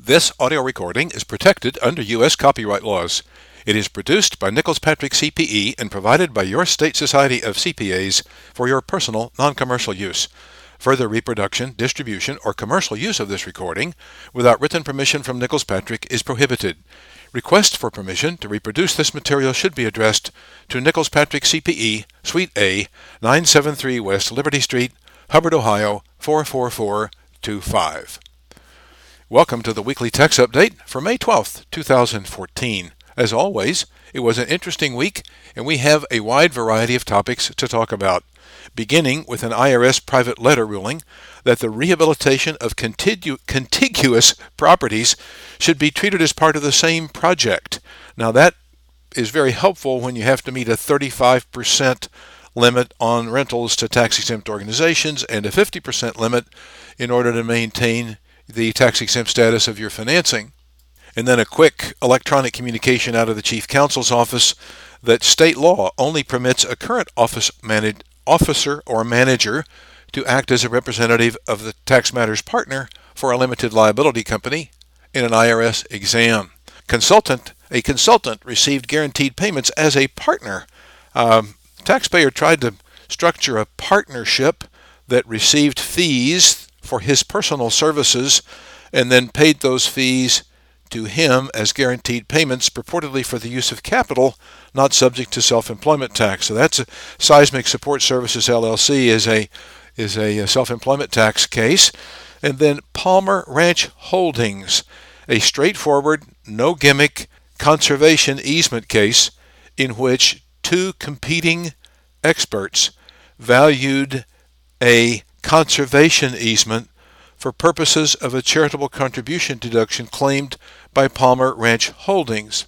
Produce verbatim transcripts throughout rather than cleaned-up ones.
This audio recording is protected under U S copyright laws. It is produced by Nichols Patrick C P E and provided by your state society of C P As for your personal, non-commercial use. Further reproduction, distribution, or commercial use of this recording without written permission from Nichols Patrick is prohibited. Request for permission to reproduce this material should be addressed to Nichols Patrick C P E, Suite A, nine seventy-three West Liberty Street, Hubbard, Ohio, four four four two five. Welcome to the weekly text update for May twelfth, two thousand fourteen. As always, it was an interesting week, and we have a wide variety of topics to talk about, beginning with an I R S private letter ruling that the rehabilitation of contigu- contiguous properties should be treated as part of the same project. Now that is very helpful when you have to meet a thirty-five percent limit on rentals to tax-exempt organizations and a fifty percent limit in order to maintain the tax-exempt status of your financing. And then a quick electronic communication out of the Chief Counsel's office that state law only permits a current office managed officer or manager to act as a representative of the tax matters partner for a limited liability company in an I R S exam. Consultant, a consultant received guaranteed payments as a partner. Um, taxpayer tried to structure a partnership that received fees for his personal services and then paid those fees to him as guaranteed payments purportedly for the use of capital not subject to self-employment tax. So that's a Seismic Support Services L L C is a is a self-employment tax case. And then Palmer Ranch Holdings, a straightforward, no gimmick conservation easement case in which two competing experts valued a conservation easement for purposes of a charitable contribution deduction claimed by Palmer Ranch Holdings.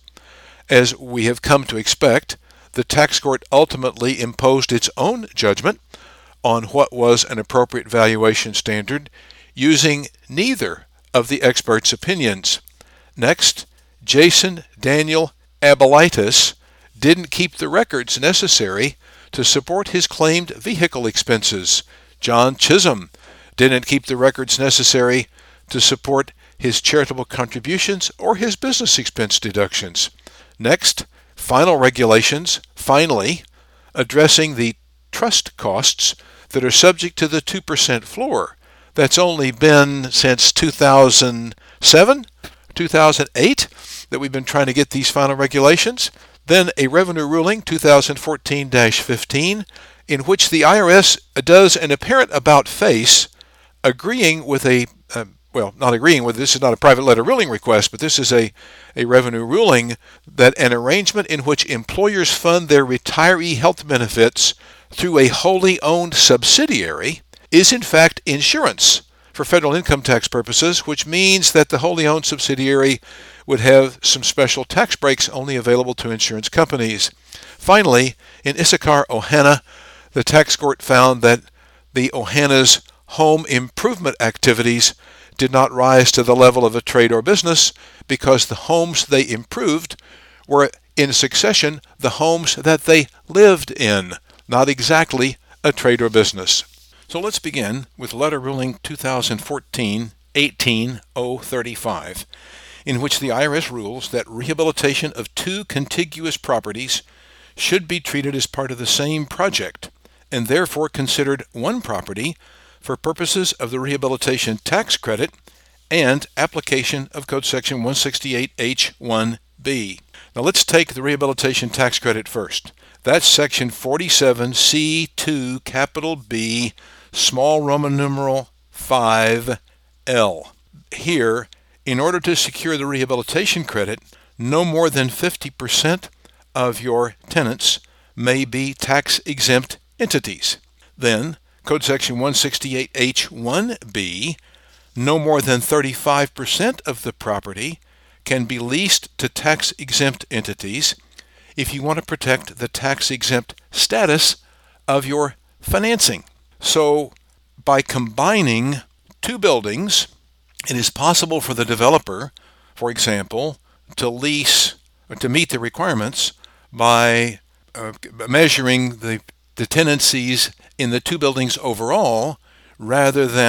As we have come to expect, the tax court ultimately imposed its own judgment on what was an appropriate valuation standard using neither of the experts' opinions. Next, Jason Daniel Abelitis didn't keep the records necessary to support his claimed vehicle expenses. John Chisholm didn't keep the records necessary to support his charitable contributions or his business expense deductions. Next, final regulations, finally, addressing the trust costs that are subject to the two percent floor. That's only been since two thousand seven, two thousand eight that we've been trying to get these final regulations. Then a revenue ruling, two thousand fourteen dash fifteen, in which the I R S does an apparent about-face agreeing with a, uh, well, not agreeing with, this is not a private letter ruling request, but this is a, a revenue ruling that an arrangement in which employers fund their retiree health benefits through a wholly owned subsidiary is in fact insurance for federal income tax purposes, which means that the wholly owned subsidiary would have some special tax breaks only available to insurance companies. Finally, in Issachar, Ohana, the tax court found that the Ohana's home improvement activities did not rise to the level of a trade or business because the homes they improved were in succession the homes that they lived in, not exactly a trade or business. So let's begin with Letter Ruling two thousand fourteen dash eighteen dash oh thirty-five, in which the I R S rules that rehabilitation of two contiguous properties should be treated as part of the same project and therefore considered one property for purposes of the rehabilitation tax credit and application of Code Section one sixty-eight H one B. Now let's take the rehabilitation tax credit first. That's Section forty-seven C two capital B small Roman numeral five L. Here, in order to secure the rehabilitation credit, no more than fifty percent of your tenants may be tax-exempt entities. Then, Code Section one sixty-eight H one B, no more than thirty-five percent of the property can be leased to tax-exempt entities if you want to protect the tax-exempt status of your financing. So, by combining two buildings, it is possible for the developer, for example, to lease, or to meet the requirements by uh, measuring the, the tenancies in the two buildings overall rather than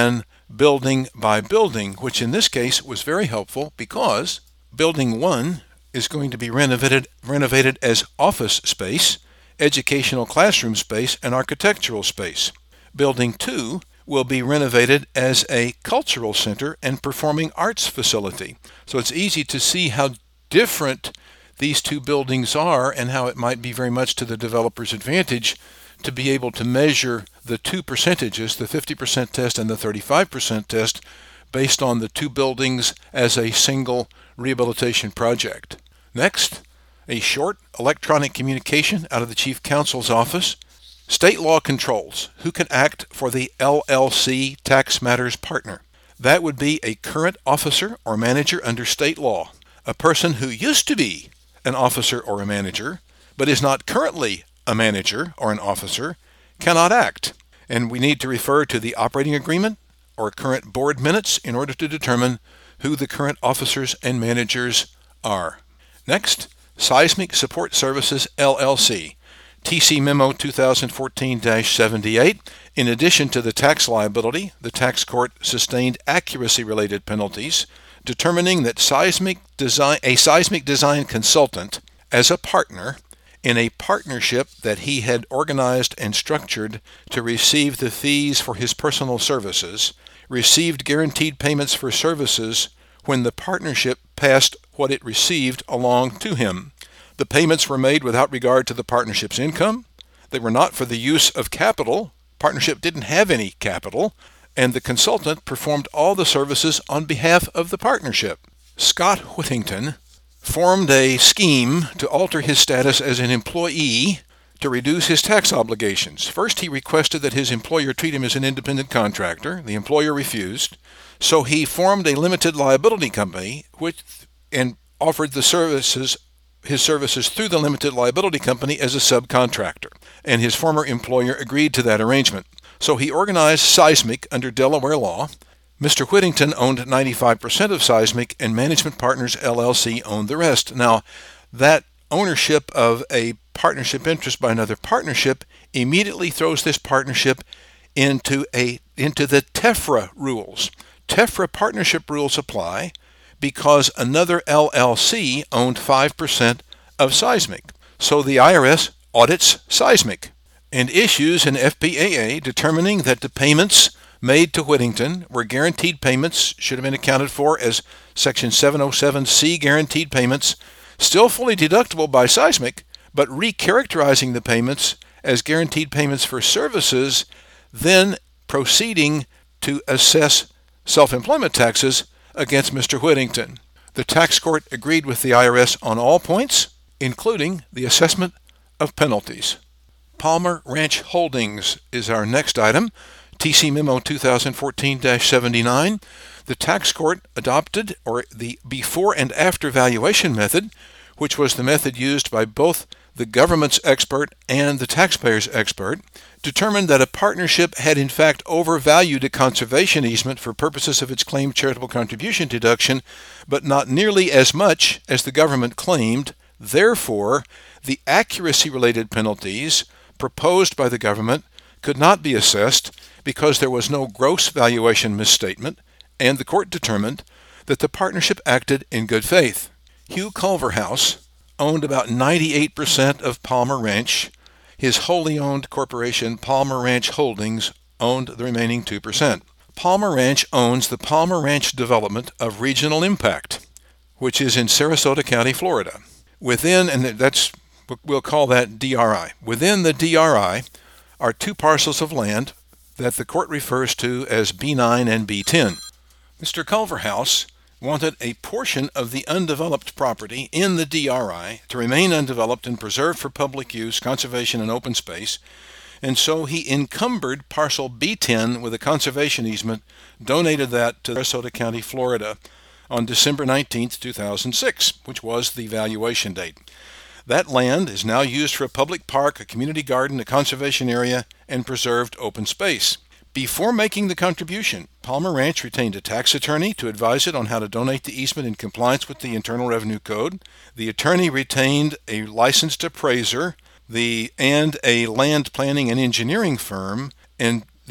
building by building, which in this case was very helpful because building one is going to be renovated, renovated as office space, educational classroom space, and architectural space. Building two will be renovated as a cultural center and performing arts facility. So it's easy to see how different these two buildings are and how it might be very much to the developer's advantage to be able to measure the two percentages, the fifty percent test and the thirty-five percent test, based on the two buildings as a single rehabilitation project. Next, a short electronic communication out of the Chief Counsel's office. State law controls who can act for the L L C tax matters partner. That would be a current officer or manager under state law. A person who used to be an officer or a manager, but is not currently a manager or an officer, cannot act. And we need to refer to the operating agreement or current board minutes in order to determine who the current officers and managers are. Next, Seismic Support Services, L L C. T C Memo two thousand fourteen dash seventy-eight. In addition to the tax liability, the tax court sustained accuracy-related penalties, determining that seismic design, a seismic design consultant, as a partner in a partnership that he had organized and structured to receive the fees for his personal services, received guaranteed payments for services when the partnership passed what it received along to him. The payments were made without regard to the partnership's income. They were not for the use of capital. Partnership didn't have any capital, and the consultant performed all the services on behalf of the partnership. Scott Whittington formed a scheme to alter his status as an employee to reduce his tax obligations. First, he requested that his employer treat him as an independent contractor. The employer refused, so he formed a limited liability company which and offered the services his services through the limited liability company as a subcontractor, and his former employer agreed to that arrangement. So he organized Seismic under Delaware law. Mister Whittington owned ninety-five percent of Seismic, and Management Partners, L L C owned the rest. Now, that ownership of a partnership interest by another partnership immediately throws this partnership into a into the TEFRA rules. TEFRA partnership rules apply because another L L C owned five percent of Seismic. So the I R S audits Seismic and issues an F P A A determining that the payments made to Whittington were guaranteed payments, should have been accounted for as Section seven oh seven C guaranteed payments, still fully deductible by Seismic, but recharacterizing the payments as guaranteed payments for services, then proceeding to assess self-employment taxes against Mister Whittington. The tax court agreed with the I R S on all points, including the assessment of penalties. Palmer Ranch Holdings is our next item. T C Memo two thousand fourteen dash seventy-nine. The tax court adopted or the before and after valuation method, which was the method used by both the government's expert and the taxpayer's expert, determined that a partnership had in fact overvalued a conservation easement for purposes of its claimed charitable contribution deduction, but not nearly as much as the government claimed. Therefore, the accuracy-related penalties proposed by the government could not be assessed because there was no gross valuation misstatement, and the court determined that the partnership acted in good faith. Hugh Culverhouse owned about ninety-eight percent of Palmer Ranch. His wholly owned corporation, Palmer Ranch Holdings, owned the remaining two percent. Palmer Ranch owns the Palmer Ranch Development of Regional Impact, which is in Sarasota County, Florida. Within, and that's, we'll call that D R I. Within the D R I are two parcels of land that the court refers to as B nine and B ten. Mister Culverhouse wanted a portion of the undeveloped property in the D R I to remain undeveloped and preserved for public use, conservation, and open space, and so he encumbered parcel B ten with a conservation easement, donated that to Sarasota County, Florida on December nineteenth, two thousand six, which was the valuation date. That land is now used for a public park, a community garden, a conservation area, and preserved open space. Before making the contribution, Palmer Ranch retained a tax attorney to advise it on how to donate the easement in compliance with the Internal Revenue Code. The attorney retained a licensed appraiser the, and a land planning and engineering firm, and the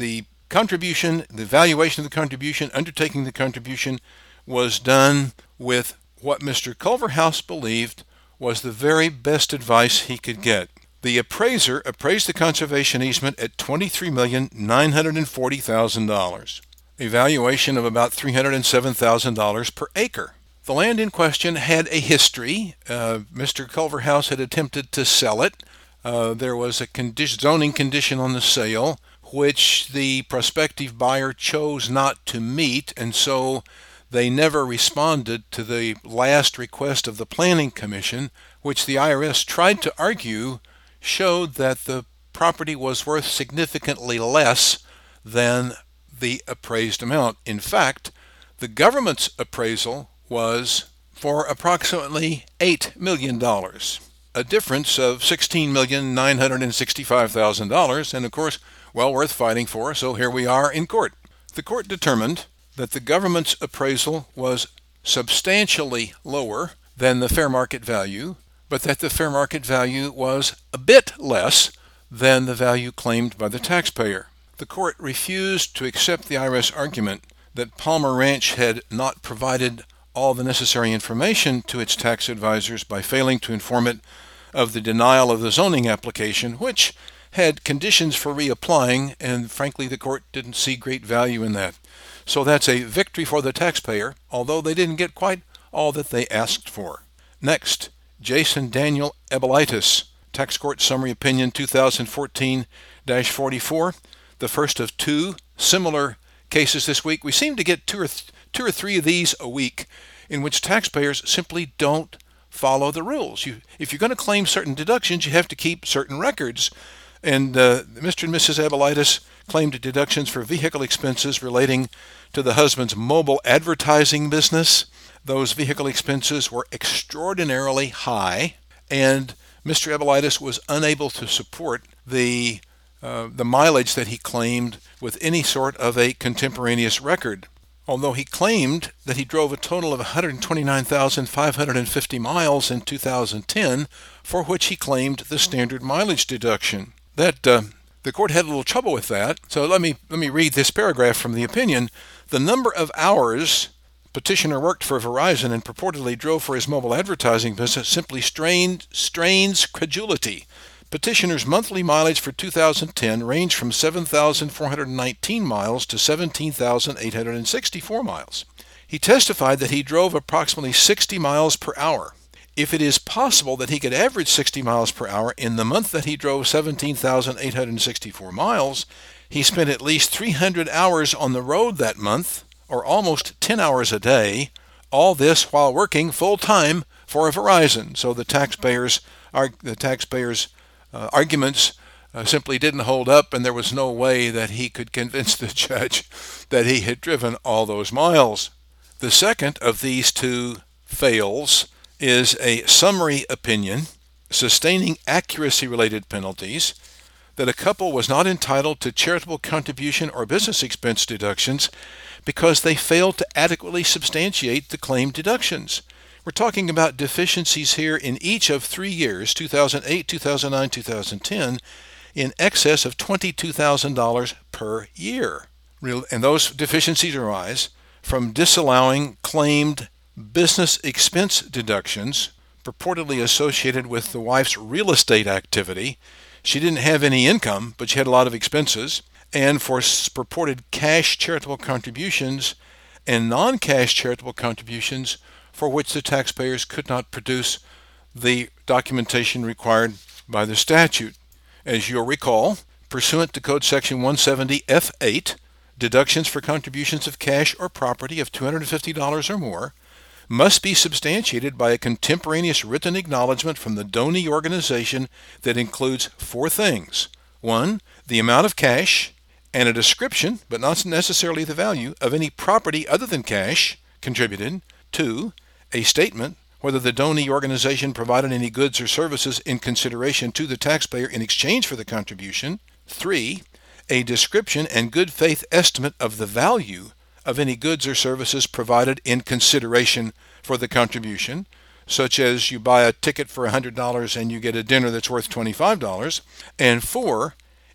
contribution, the valuation of the contribution, undertaking the contribution, was done with what Mister Culverhouse believed was the very best advice he could get. The appraiser appraised the conservation easement at twenty-three million nine hundred forty thousand dollars, a valuation of about three hundred seven thousand dollars per acre. The land in question had a history. Uh, Mister Culverhouse had attempted to sell it. Uh, there was a condi- zoning condition on the sale, which the prospective buyer chose not to meet, and so they never responded to the last request of the Planning Commission, which the I R S tried to argue showed that the property was worth significantly less than the appraised amount. In fact, the government's appraisal was for approximately eight million dollars, a difference of sixteen million nine hundred sixty-five thousand dollars, and of course, well worth fighting for, so here we are in court. The court determined that the government's appraisal was substantially lower than the fair market value, but that the fair market value was a bit less than the value claimed by the taxpayer. The court refused to accept the I R S argument that Palmer Ranch had not provided all the necessary information to its tax advisors by failing to inform it of the denial of the zoning application, which had conditions for reapplying, and frankly the court didn't see great value in that. So that's a victory for the taxpayer, although they didn't get quite all that they asked for. Next, Jason Daniel Ebelitis, Tax Court Summary Opinion two thousand fourteen dash forty-four, the first of two similar cases this week. We seem to get two or, th- two or three of these a week in which taxpayers simply don't follow the rules. You, if you're going to claim certain deductions, you have to keep certain records. And uh, Mister and Missus Ebelitis claimed deductions for vehicle expenses relating to the husband's mobile advertising business. Those vehicle expenses were extraordinarily high, and Mister Ebelitis was unable to support the uh, the mileage that he claimed with any sort of a contemporaneous record. Although he claimed that he drove a total of one hundred twenty-nine thousand five hundred fifty miles in two thousand ten, for which he claimed the standard mileage deduction. That uh, the court had a little trouble with that. So let me let me read this paragraph from the opinion. The number of hours petitioner worked for Verizon and purportedly drove for his mobile advertising business simply strained, strains credulity. Petitioner's monthly mileage for two thousand ten ranged from seven thousand four hundred nineteen miles to seventeen thousand eight hundred sixty-four miles. He testified that he drove approximately sixty miles per hour. If it is possible that he could average sixty miles per hour in the month that he drove seventeen thousand eight hundred sixty-four miles, he spent at least three hundred hours on the road that month, or almost ten hours a day, all this while working full-time for Verizon. So the taxpayers, the taxpayers' uh, arguments uh, simply didn't hold up, and there was no way that he could convince the judge that he had driven all those miles. The second of these two fails is a summary opinion sustaining accuracy-related penalties that a couple was not entitled to charitable contribution or business expense deductions because they failed to adequately substantiate the claimed deductions. We're talking about deficiencies here in each of three years, two thousand eight, two thousand nine, two thousand ten, in excess of twenty-two thousand dollars per year. And those deficiencies arise from disallowing claimed business expense deductions purportedly associated with the wife's real estate activity. She didn't have any income, but she had a lot of expenses, and for purported cash charitable contributions and non-cash charitable contributions for which the taxpayers could not produce the documentation required by the statute. As you'll recall, pursuant to Code Section one seventy F eight, deductions for contributions of cash or property of two hundred fifty dollars or more must be substantiated by a contemporaneous written acknowledgement from the donee organization that includes four things. One, the amount of cash, and a description, but not necessarily the value, of any property other than cash contributed. Two, a statement whether the donee organization provided any goods or services in consideration to the taxpayer in exchange for the contribution. Three, a description and good faith estimate of the value of any goods or services provided in consideration for the contribution, such as you buy a ticket for one hundred dollars and you get a dinner that's worth twenty-five dollars. And four,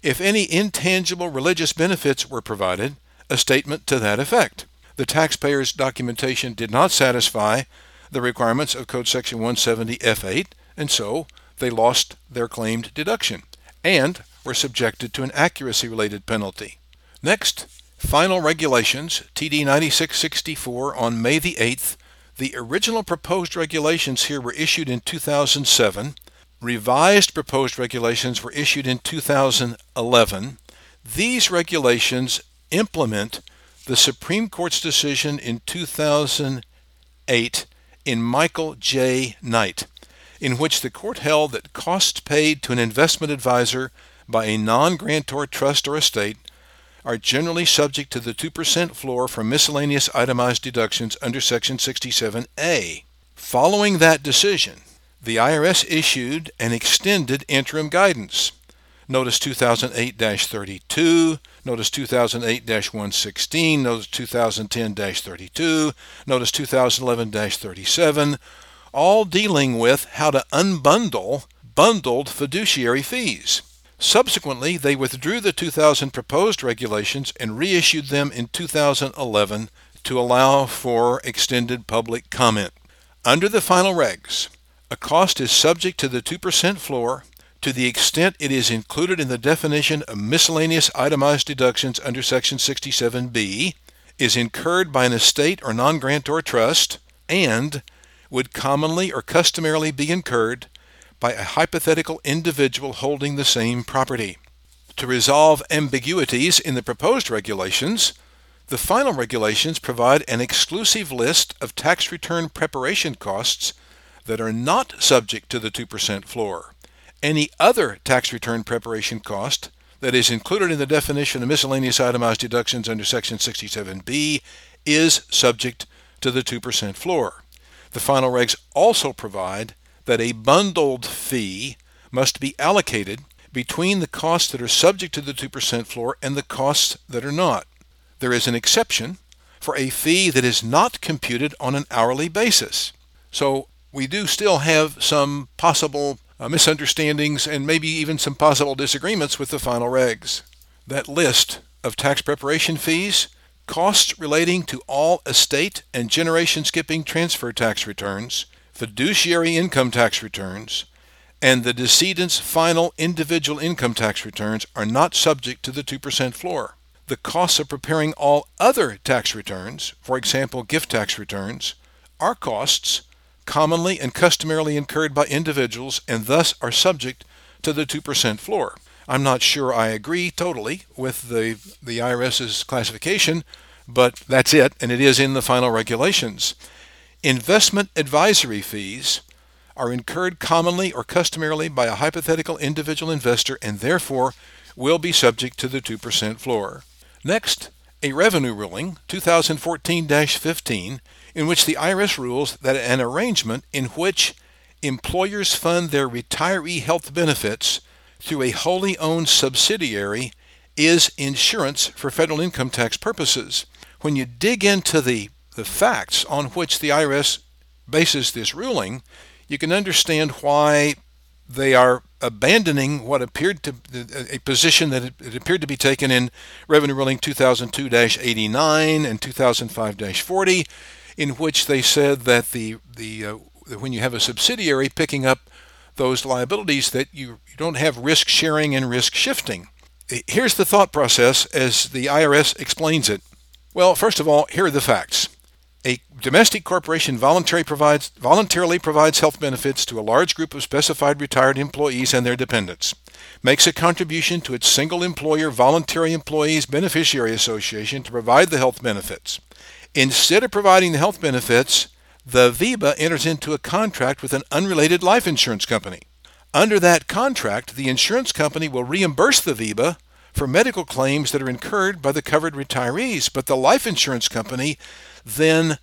If any intangible religious benefits were provided, a statement to that effect. The taxpayer's documentation did not satisfy the requirements of Code Section one seventy F eight, and so they lost their claimed deduction and were subjected to an accuracy-related penalty. Next, final regulations, T D ninety-six sixty-four on May the eighth. The original proposed regulations here were issued in two thousand seven. Revised proposed regulations were issued in two thousand eleven. These regulations implement the Supreme Court's decision in two thousand eight in Michael J. Knight, in which the court held that costs paid to an investment advisor by a non-grantor trust or estate are generally subject to the two percent floor for miscellaneous itemized deductions under Section sixty-seven A. Following that decision, the I R S issued an extended interim guidance. Notice two thousand eight dash thirty-two, Notice two thousand eight dash one sixteen, Notice two thousand ten dash thirty-two, Notice two thousand eleven dash thirty-seven, all dealing with how to unbundle bundled fiduciary fees. Subsequently, they withdrew the two thousand proposed regulations and reissued them in two thousand eleven to allow for extended public comment. Under the final regs, a cost is subject to the two percent floor to the extent it is included in the definition of miscellaneous itemized deductions under Section sixty-seven B, is incurred by an estate or non-grantor trust, and would commonly or customarily be incurred by a hypothetical individual holding the same property. To resolve ambiguities in the proposed regulations, the final regulations provide an exclusive list of tax return preparation costs that are not subject to the two percent floor. Any other tax return preparation cost that is included in the definition of miscellaneous itemized deductions under Section sixty-seven B is subject to the two percent floor. The final regs also provide that a bundled fee must be allocated between the costs that are subject to the two percent floor and the costs that are not. There is an exception for a fee that is not computed on an hourly basis. So we do still have some possible uh, misunderstandings and maybe even some possible disagreements with the final regs. That list of tax preparation fees, costs relating to all estate and generation skipping transfer tax returns, fiduciary income tax returns, and the decedent's final individual income tax returns are not subject to the two percent floor. The costs of preparing all other tax returns, for example gift tax returns, are costs commonly and customarily incurred by individuals and thus are subject to the two percent floor. I'm not sure I agree totally with the, the IRS's classification, but that's it, and it is in the final regulations. Investment advisory fees are incurred commonly or customarily by a hypothetical individual investor and therefore will be subject to the two percent floor. Next, a revenue ruling, two thousand fourteen dash fifteen, in which the I R S rules that an arrangement in which employers fund their retiree health benefits through a wholly owned subsidiary is insurance for federal income tax purposes. When you dig into the, the facts on which the I R S bases this ruling, you can understand why they are abandoning what appeared to a position that it appeared to be taken in Revenue Ruling two thousand two dash eighty-nine and two thousand five dash forty, in which they said that the the uh, when you have a subsidiary picking up those liabilities, that you, you don't have risk sharing and risk shifting. Here's the thought process as the I R S explains it. Well, first of all, here are the facts. A domestic corporation voluntarily provides, voluntarily provides health benefits to a large group of specified retired employees and their dependents, makes a contribution to its single employer voluntary employees beneficiary association to provide the health benefits. Instead of providing the health benefits, the V B A enters into a contract with an unrelated life insurance company. Under that contract, the insurance company will reimburse the V B A for medical claims that are incurred by the covered retirees, but the life insurance company then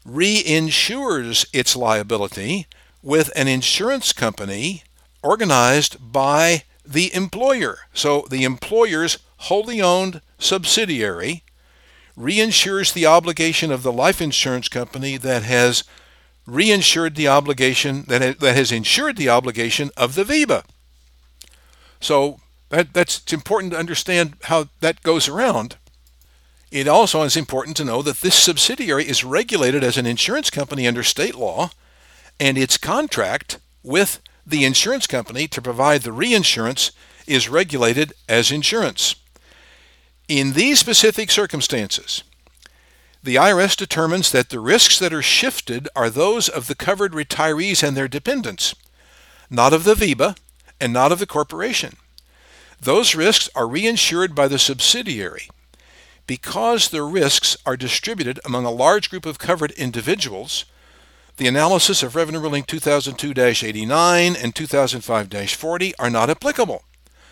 reinsures its liability with an insurance company organized by the employer. So the employer's wholly owned subsidiary reinsures the obligation of the life insurance company that has reinsured the obligation, that has, that has insured the obligation of the V B A. So That, that's it's important to understand how that goes around. It also is important to know that this subsidiary is regulated as an insurance company under state law, and its contract with the insurance company to provide the reinsurance is regulated as insurance. In these specific circumstances, the I R S determines that the risks that are shifted are those of the covered retirees and their dependents, not of the V B A and not of the corporation. Those risks are reinsured by the subsidiary. Because the risks are distributed among a large group of covered individuals, the analysis of Revenue Ruling two thousand two dash eighty-nine and two thousand five dash forty are not applicable.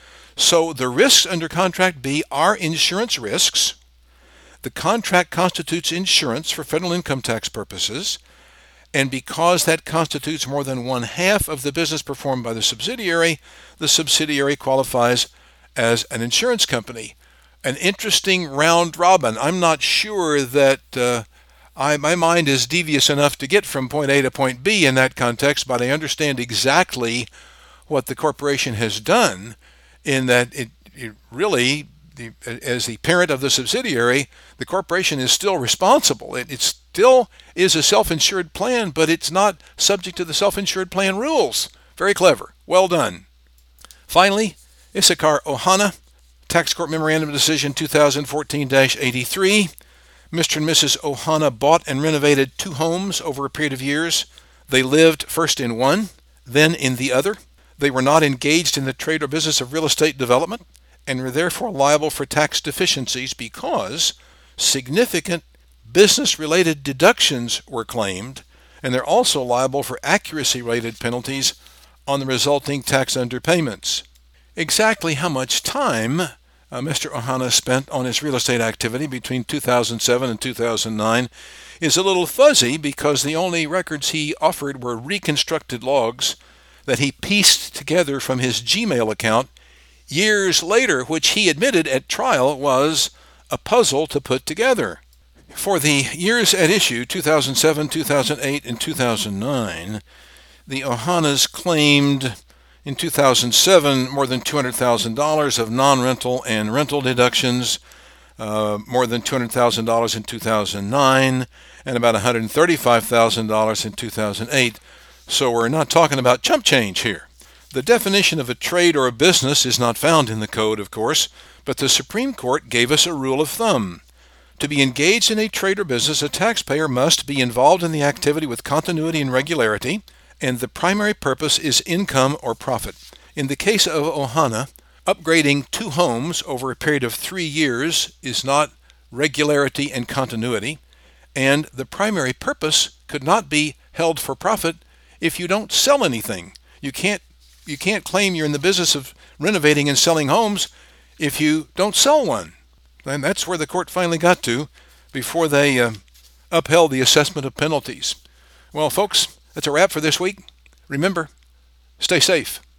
So the risks under Contract B are insurance risks. The contract constitutes insurance for federal income tax purposes, and because that constitutes more than one half of the business performed by the subsidiary, the subsidiary qualifies as an insurance company. An interesting round robin. I'm not sure that uh, I, my mind is devious enough to get from point A to point B in that context, but I understand exactly what the corporation has done in that it, it really, the, as the parent of the subsidiary, the corporation is still responsible. It, it still is a self-insured plan, but it's not subject to the self-insured plan rules. Very clever. Well done. Finally, Issachar Ohana, Tax Court Memorandum Decision two thousand fourteen dash eighty-three. Mister and Missus Ohana bought and renovated two homes over a period of years. They lived first in one, then in the other. They were not engaged in the trade or business of real estate development and were therefore liable for tax deficiencies because significant business-related deductions were claimed, and they're also liable for accuracy-related penalties on the resulting tax underpayments. Exactly how much time uh, Mister Ohana spent on his real estate activity between two thousand seven and two thousand nine is a little fuzzy because the only records he offered were reconstructed logs that he pieced together from his Gmail account years later, which he admitted at trial was a puzzle to put together. For the years at issue, two thousand seven, two thousand eight, and two thousand nine, the Ohanas claimed in two thousand seven more than two hundred thousand dollars of non-rental and rental deductions, uh, more than two hundred thousand dollars in two thousand nine, and about one hundred thirty-five thousand dollars in two thousand eight. So we're not talking about chump change here. The definition of a trade or a business is not found in the code, of course, but the Supreme Court gave us a rule of thumb. To be engaged in a trade or business, a taxpayer must be involved in the activity with continuity and regularity, and the primary purpose is income or profit. In the case of Ohana, upgrading two homes over a period of three years is not regularity and continuity, and the primary purpose could not be held for profit if you don't sell anything. You can't you can't claim you're in the business of renovating and selling homes if you don't sell one. And that's where the court finally got to before they uh, upheld the assessment of penalties. Well, folks, that's a wrap for this week. Remember, stay safe.